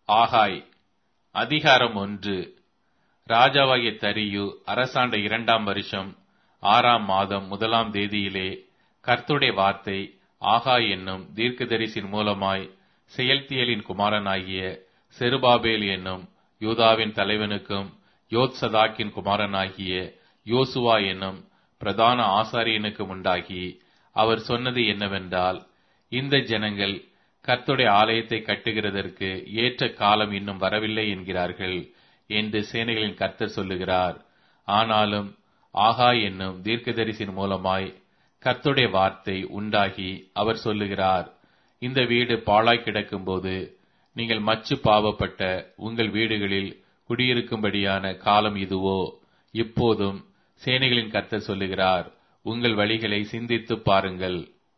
ஆகாய். அதிகாரம் 1. ராஜாவாகிய தரியு அரசாண்ட 2ஆம் வருஷம் 6ஆம் மாதம் 1ஆம் தேதியிலே கர்த்தருடைய வார்த்தை ஆகாய் என்னும் தீர்க்கதரிசியின் மூலமாய் செயல்தியேலின் குமாரனாகிய செருபாபேல் என்னும் யூதாவின் தலைவனுக்கும் யோத்சதாக்கின் குமாரனாகிய யோசுவா என்னும் பிரதான ஆசாரியனுக்கும் உண்டாகி, அவர் சொன்னது என்னவென்றால், இந்த ஜனங்கள் கர்த்தருடைய ஆலயத்தை கட்டுகிறதற்கு ஏற்ற காலம் இன்னும் வரவில்லை என்கிறார்கள் என்று சேனைகளின் கர்த்தர் சொல்லுகிறார். ஆனாலும் ஆகாய் என்னும் தீர்க்கதரிசியின் மூலமாய் கர்த்தருடைய வார்த்தை உண்டாகி அவர் சொல்லுகிறார், இந்த வீடு பாழாய் கிடக்கும்போது நீங்கள் மச்சு பாவப்பட்ட உங்கள் வீடுகளில் குடியிருக்கும்படியான காலம் இதுவோ? இப்போதும் சேனைகளின் கர்த்தர் சொல்லுகிறார், உங்கள் வழிகளை சிந்தித்துப் பாருங்கள்.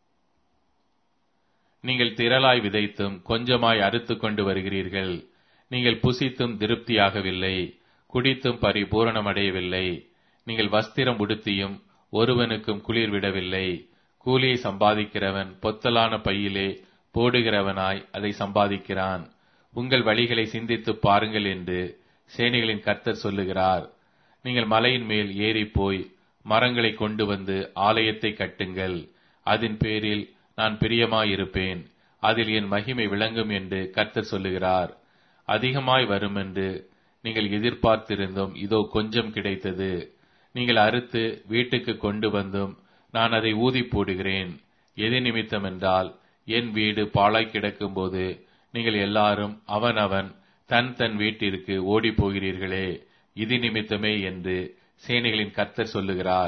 நீங்கள் திரளாய் விதைத்தும் கொஞ்சமாய் அறுத்துக் கொண்டு வருகிறீர்கள். நீங்கள் புசித்தும் திருப்தியாகவில்லை, குடித்தும் பரிபூரணமடையவில்லை. நீங்கள் வஸ்திரம் உடுத்தியும் ஒருவனுக்கும் குளிர் விடவில்லை. கூலியை சம்பாதிக்கிறவன் பொத்தலான பையிலே போடுகிறவனாய் அதை சம்பாதிக்கிறான். உங்கள் வழிகளை சிந்தித்துப் பாருங்கள் என்று சேனைகளின் கர்த்தர் சொல்லுகிறார். நீங்கள் மலையின் மேல் ஏறிப்போய் மரங்களை கொண்டு வந்து ஆலயத்தை கட்டுங்கள். அதன் பேரில் நான் பிரியமாயிருப்பேன், அதில் என் மகிமை விளங்கும் என்று கர்த்தர் சொல்லுகிறார். அதிகமாய் வரும் என்று நீங்கள் எதிர்பார்த்திருந்தும் இதோ கொஞ்சம் கிடைத்தது. நீங்கள் அறுத்து வீட்டுக்கு கொண்டு வந்தும் நான் அதை ஊதி போடுகிறேன். எது நிமித்தம் என்றால், என் வீடு பாழாய் கிடக்கும்போது நீங்கள் எல்லாரும் அவனவன் தன் தன் வீட்டிற்கு ஓடி போகிறீர்களே, இது நிமித்தமே என்று சேனைகளின் கர்த்தர் சொல்லுகிறார்.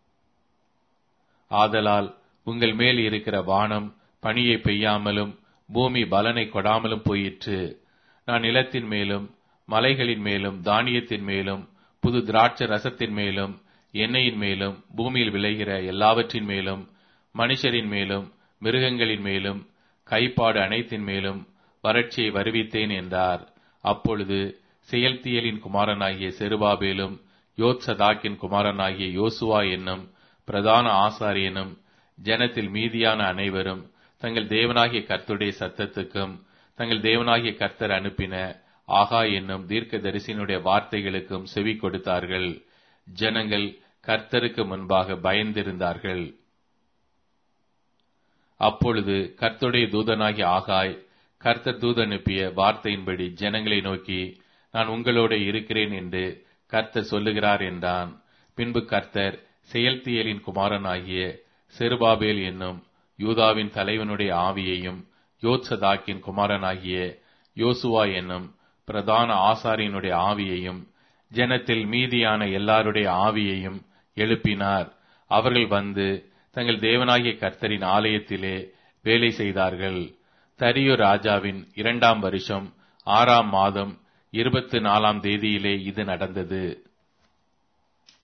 ஆதலால் உங்கள் மேல் இருக்கிற வானம் பனியை பெய்யாமலும் பூமி பலனை கொடாமலும் போயிற்று. நான் நிலத்தின் மேலும் மலைகளின் மேலும் தானியத்தின் மேலும் புது திராட்சை ரசத்தின் மேலும் எண்ணெயின் மேலும் பூமியில் விளைகிற எல்லாவற்றின் மேலும் மனுஷரின் மேலும் மிருகங்களின் மேலும் கைப்பாடு அனைத்தின் மேலும் வறட்சியை வருவித்தேன் என்றார். அப்பொழுது செயல்தியேலின் குமாரனாகிய செருபாபேலும் யோத்சதாக்கின் குமாரனாகிய யோசுவா என்னும் பிரதான ஆசாரியனும் ஜனத்தில் மீதியான அனைவரும் தங்கள் தேவனாகிய கர்த்தருடைய சத்தத்துக்கும் தங்கள் தேவனாகிய கர்த்தர் அனுப்பின ஆகாய் என்னும் தீர்க்கதரிசியினுடைய வார்த்தைகளுக்கும் செவி கொடுத்தார்கள். ஜனங்கள் கர்த்தருக்கு முன்பாக பயந்திருந்தார்கள். அப்பொழுது கர்த்தருடைய தூதனாகிய ஆகாய் கர்த்தர் தூதனுப்பிய வார்த்தையின்படி ஜனங்களை நோக்கி, நான் உங்களோட இருக்கிறேன் என்று கர்த்தர் சொல்லுகிறார் என்றான். பின்பு கர்த்தர் செயல்தியேலின் குமாரனாகிய செருபாபேல் என்னும் யூதாவின் தலைவனுடைய ஆவியையும் யோத்சதாக்கின் குமாரனாகிய யோசுவா என்னும் பிரதான ஆசாரியனுடைய ஆவியையும் ஜனத்தில் மீதியான எல்லாருடைய ஆவியையும் எழுப்பினார். அவர்கள் வந்து தங்கள் தேவனாகிய கர்த்தரின் ஆலயத்திலே வேலை செய்தார்கள். தரியு ராஜாவின் 2ஆம் வருஷம் 6ஆம் மாதம் 24ஆம் தேதியிலே இது நடந்தது.